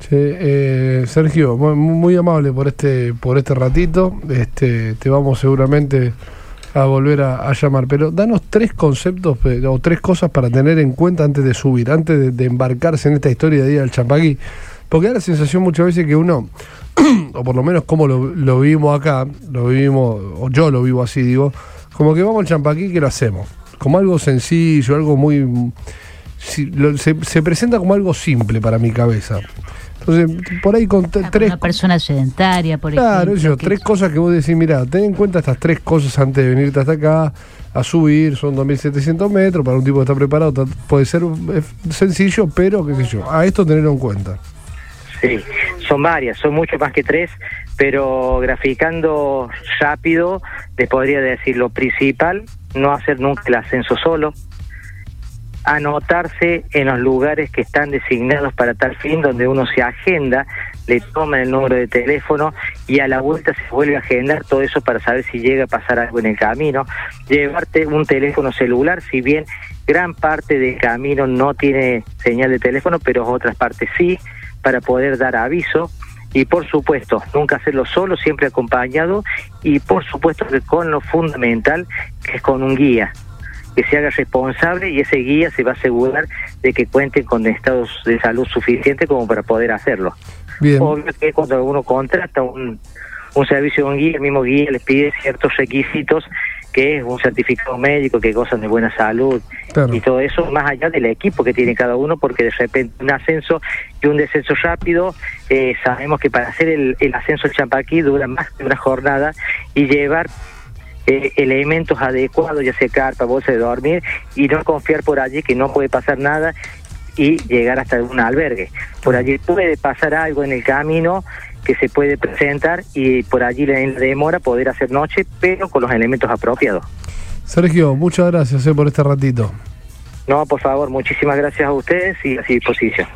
Sí, Sergio, muy amable por este ratito. Te vamos seguramente a volver a llamar, pero danos 3 conceptos o 3 cosas para tener en cuenta antes de subir, antes de embarcarse en esta historia de ir al Champaquí, porque da la sensación muchas veces que uno, o por lo menos como lo vivimos acá, o yo lo vivo así, digo, como que vamos al Champaquí, que lo hacemos como algo sencillo, algo muy... se presenta como algo simple para mi cabeza. Entonces, por ahí con 3... Una persona sedentaria, por ejemplo. Claro, 3 que... cosas que vos decís, mirá, ten en cuenta estas 3 cosas antes de venirte hasta acá a subir, son 2.700 metros, para un tipo que está preparado puede ser sencillo, pero qué sé yo, a esto tenerlo en cuenta. Sí, son varias, son mucho más que 3, pero graficando rápido, te podría decir lo principal: no hacer nunca el ascenso solo, anotarse en los lugares que están designados para tal fin, donde uno se agenda, le toma el número de teléfono y a la vuelta se vuelve a agendar todo eso para saber si llega a pasar algo en el camino. Llevarte un teléfono celular, si bien gran parte del camino no tiene señal de teléfono, pero otras partes sí, para poder dar aviso. Y por supuesto, nunca hacerlo solo, siempre acompañado, y por supuesto que con lo fundamental, que es con un guía que se haga responsable, y ese guía se va a asegurar de que cuenten con estados de salud suficientes como para poder hacerlo. Bien. Obvio que cuando uno contrata un servicio de un guía, el mismo guía les pide ciertos requisitos, que es un certificado médico, que gozan de buena salud, claro, y todo eso, más allá del equipo que tiene cada uno, porque de repente un ascenso y un descenso rápido, sabemos que para hacer el ascenso al Champaquí dura más de una jornada, y llevar elementos adecuados, ya sea carpa, bolsa de dormir, y no confiar por allí que no puede pasar nada y llegar hasta un albergue. Por allí puede pasar algo en el camino que se puede presentar, y por allí en la demora poder hacer noche, pero con los elementos apropiados. Sergio, muchas gracias por este ratito. No, por favor, muchísimas gracias a ustedes y a su disposición.